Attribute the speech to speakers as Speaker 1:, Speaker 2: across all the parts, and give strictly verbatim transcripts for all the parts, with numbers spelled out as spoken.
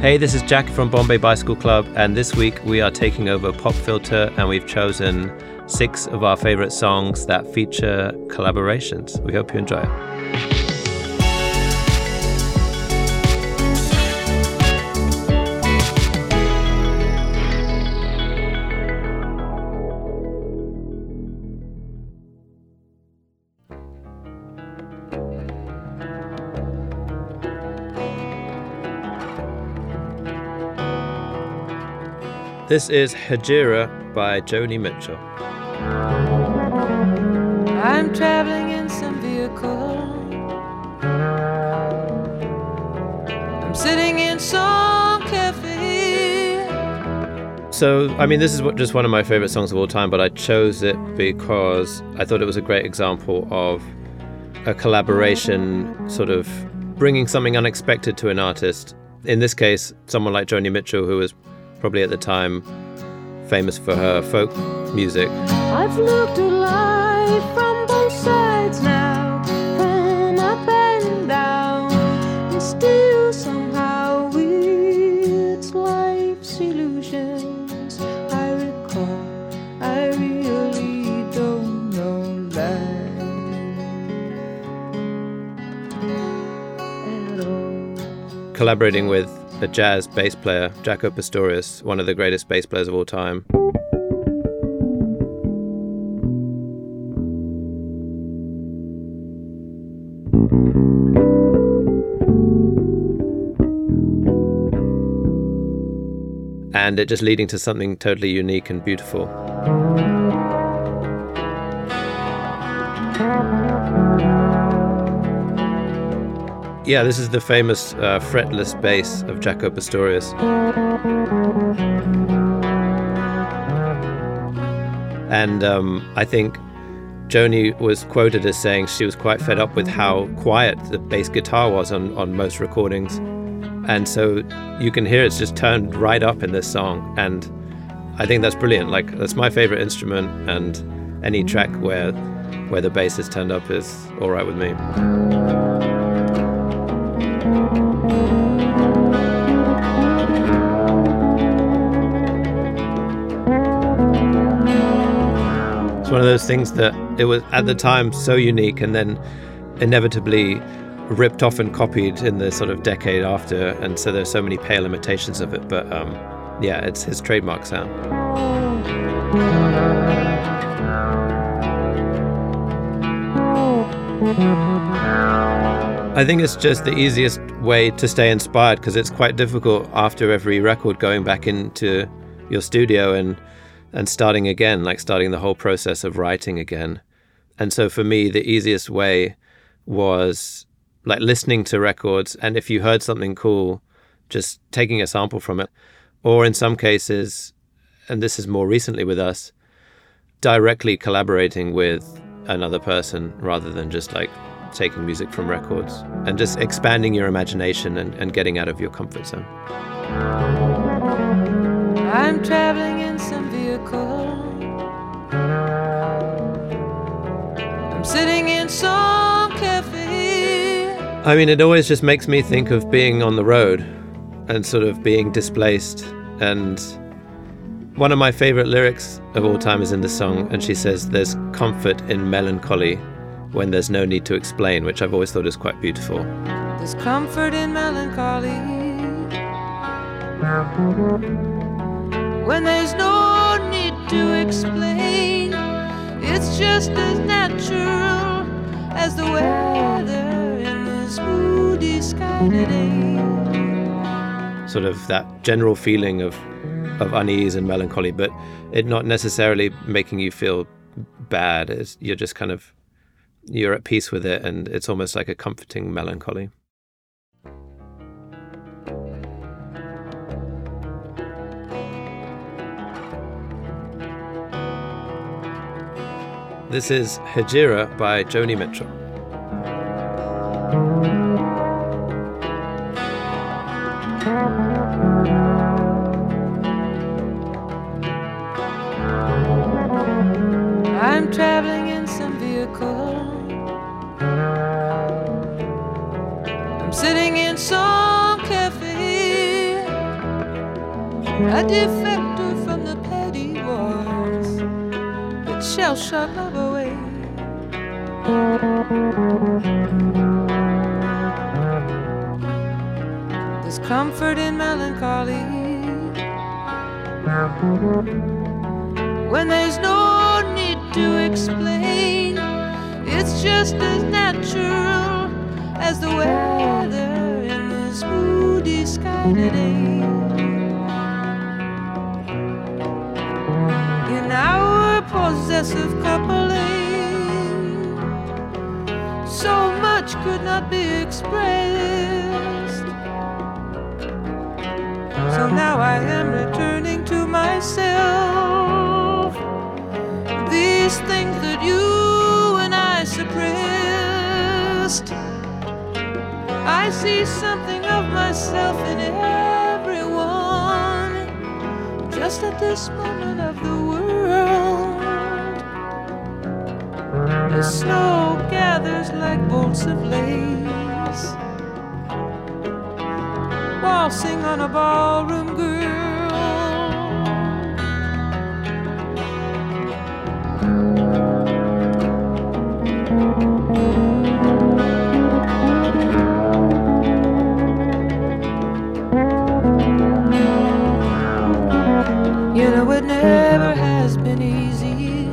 Speaker 1: Hey, this is Jack from Bombay Bicycle Club, and this week we are taking over Pop Filter, and we've chosen six of our favorite songs that feature collaborations. We hope you enjoy it. This is Hejira by Joni Mitchell.
Speaker 2: I'm traveling in some vehicle. I'm sitting in some cafe.
Speaker 1: So, I mean, this is what, just one of my favorite songs of all time, but I chose it because I thought it was a great example of a collaboration, sort of bringing something unexpected to an artist. In this case, someone like Joni Mitchell, who was probably at the time famous for her folk music.
Speaker 2: I've looked at life from both sides now, from up and down, and still somehow with life's illusions I recall I really don't know life at all.
Speaker 1: Collaborating with a jazz bass player, Jaco Pastorius, one of the greatest bass players of all time. And it just leading to something totally unique and beautiful. Yeah, this is the famous uh, fretless bass of Jaco Pastorius. And um, I think Joni was quoted as saying she was quite fed up with how quiet the bass guitar was on, on most recordings. And so you can hear it's just turned right up in this song. And I think that's brilliant. Like, that's my favorite instrument, and any track where, where the bass is turned up is all right with me. It's one of those things that it was at the time so unique, and then inevitably ripped off and copied in the sort of decade after, and so there's so many pale imitations of it, but um, yeah, it's his trademark sound. I think it's just the easiest way to stay inspired, because it's quite difficult after every record going back into your studio and and starting again, like starting the whole process of writing again. And so for me, the easiest way was like listening to records, and if you heard something cool, just taking a sample from it. Or in some cases, and this is more recently with us, directly collaborating with another person rather than just like taking music from records, and just expanding your imagination and, and getting out of your comfort zone.
Speaker 2: I'm traveling in some vehicle. I'm sitting in some cafe.
Speaker 1: I mean, it always just makes me think of being on the road and sort of being displaced. And one of my favorite lyrics of all time is in the song, and she says, "There's comfort in melancholy when there's no need to explain," which I've always thought is quite beautiful.
Speaker 2: There's comfort in melancholy when there's no need to explain. It's just as natural as the weather in this moody sky today.
Speaker 1: Sort of that general feeling of of unease and melancholy, but it not necessarily making you feel bad. It's, you're just kind of, you're at peace with it, and it's almost like a comforting melancholy. This is Hejira by Joni Mitchell.
Speaker 2: I'm traveling in some vehicle. I'm sitting in some cafe. a defector from the petty wars that shall shut love away. There's comfort in melancholy when there's no need to explain. It's just as natural as the weather in this moody sky today. In our possessive coupling, so much could not be expressed. So now I am returning to myself. These things that you and I suppressed, I see something of myself in everyone, just at this moment of the world. The snow gathers like bolts of lace, waltzing on a ballroom girl. You know it never has been easy,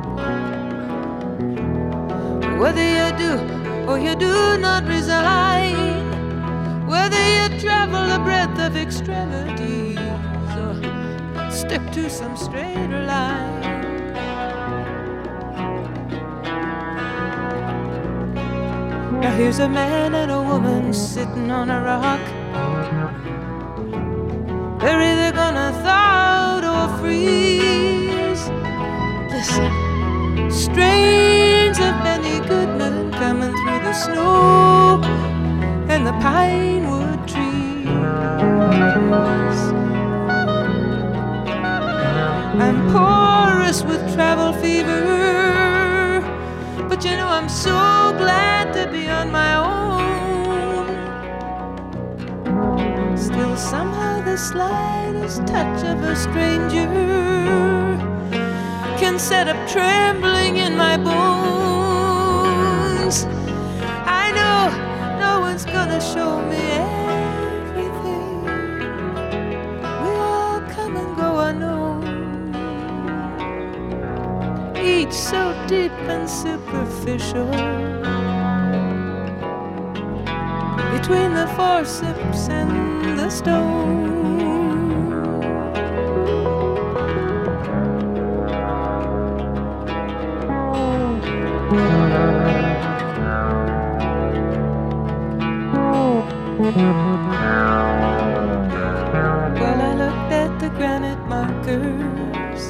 Speaker 2: whether you do or you do not resign, whether you travel the breadth of extremities or stick to some straighter line. Now here's a man and a woman sitting on a rock. They're either gonna thaw out or freeze. Listen, strains of Benny Goodman coming through the snow and the pine wood trees. I'm porous with travel fever, but you know I'm so glad to be on my own. Still somehow the slightest touch of a stranger can set up trembling in my bones. I know no one's gonna show me everything. We all come and go unknown, each so deep and superficial, between the forceps and the stone. Well, I looked at the granite markers,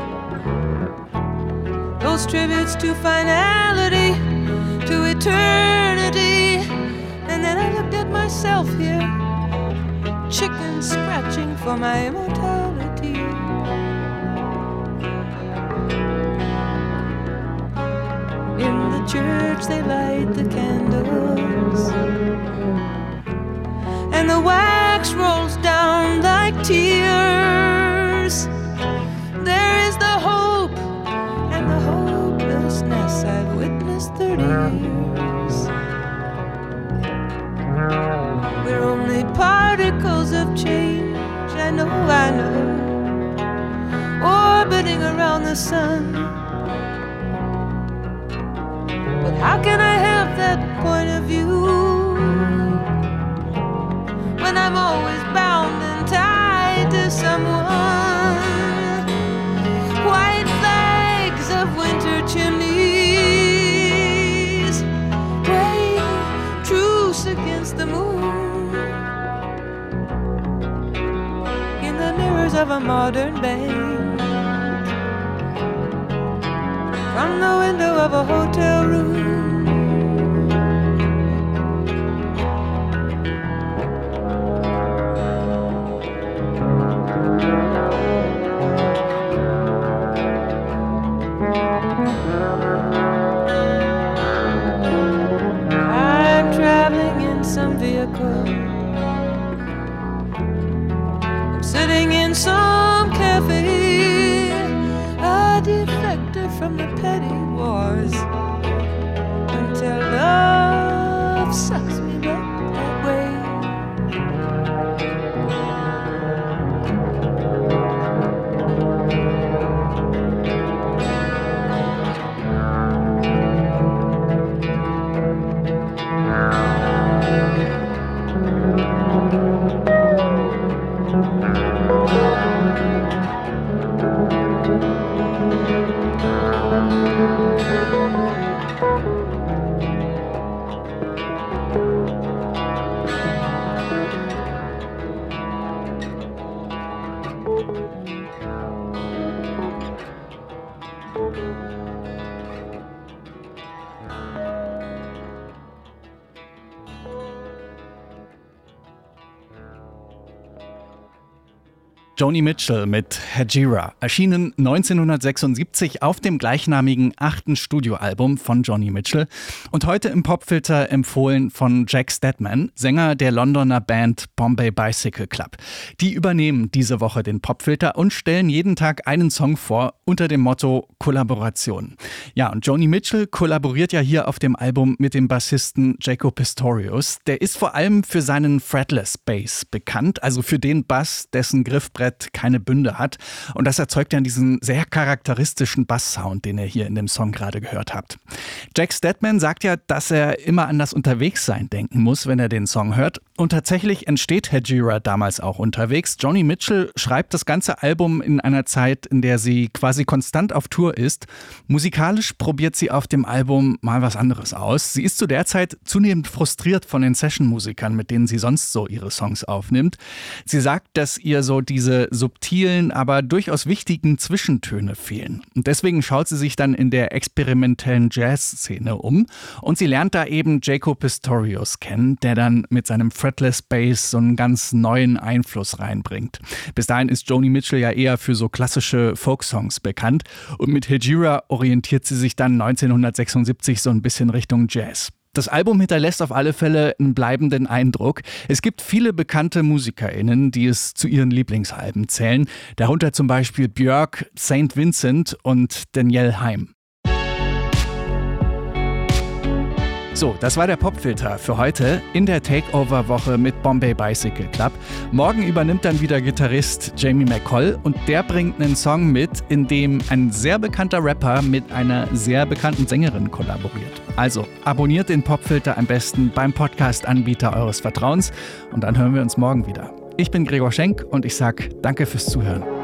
Speaker 2: those tributes to finality, to eternity, and then I looked at myself here, chicken scratching for my immortality. In the church they light the candles, and the wax rolls down like tears. There is the hope and the hopelessness I've witnessed thirty years. We're only particles of change, I know, I know, orbiting around the sun. But how can I have that point of view when I'm always bound and tied to someone? White flags of winter chimneys, praying truce against the moon, in the mirrors of a modern bank, from the window of a hotel room. I'm traveling in some vehicle, I'm sitting in some from the petty wars until love sucks me back that way.
Speaker 3: Joni Mitchell mit Hejira, erschienen neunzehnhundertsechsundsiebzig auf dem gleichnamigen achten Studioalbum von Joni Mitchell und heute im Popfilter empfohlen von Jack Stedman, Sänger der Londoner Band Bombay Bicycle Club. Die übernehmen diese Woche den Popfilter und stellen jeden Tag einen Song vor unter dem Motto Kollaboration. Ja, und Joni Mitchell kollaboriert ja hier auf dem Album mit dem Bassisten Jaco Pastorius. Der ist vor allem für seinen Fretless Bass bekannt, also für den Bass, dessen Griffbrett keine Bünde hat. Und das erzeugt dann diesen sehr charakteristischen Basssound, den ihr hier in dem Song gerade gehört habt. Jack Stedman sagt ja, dass er immer an das Unterwegssein denken muss, wenn er den Song hört. Und tatsächlich entsteht Hejira damals auch unterwegs. Joni Mitchell schreibt das ganze Album in einer Zeit, in der sie quasi konstant auf Tour ist. Musikalisch probiert sie auf dem Album mal was anderes aus. Sie ist zu der Zeit zunehmend frustriert von den Session-Musikern, mit denen sie sonst so ihre Songs aufnimmt. Sie sagt, dass ihr so diese subtilen, aber durchaus wichtigen Zwischentöne fehlen. Und deswegen schaut sie sich dann in der experimentellen Jazz-Szene um und sie lernt da eben Jaco Pastorius kennen, der dann mit seinem Fretless Bass so einen ganz neuen Einfluss reinbringt. Bis dahin ist Joni Mitchell ja eher für so klassische Folksongs bekannt und mit Hejira orientiert sie sich dann neunzehnhundertsechsundsiebzig so ein bisschen Richtung Jazz. Das Album hinterlässt auf alle Fälle einen bleibenden Eindruck. Es gibt viele bekannte MusikerInnen, die es zu ihren Lieblingsalben zählen. Darunter zum Beispiel Björk, Saint Vincent und Danielle Haim. So, das war der Popfilter für heute in der Takeover-Woche mit Bombay Bicycle Club. Morgen übernimmt dann wieder Gitarrist Jamie McColl und der bringt einen Song mit, in dem ein sehr bekannter Rapper mit einer sehr bekannten Sängerin kollaboriert. Also abonniert den Popfilter am besten beim Podcast-Anbieter eures Vertrauens und dann hören wir uns morgen wieder. Ich bin Gregor Schenk und ich sag danke fürs Zuhören.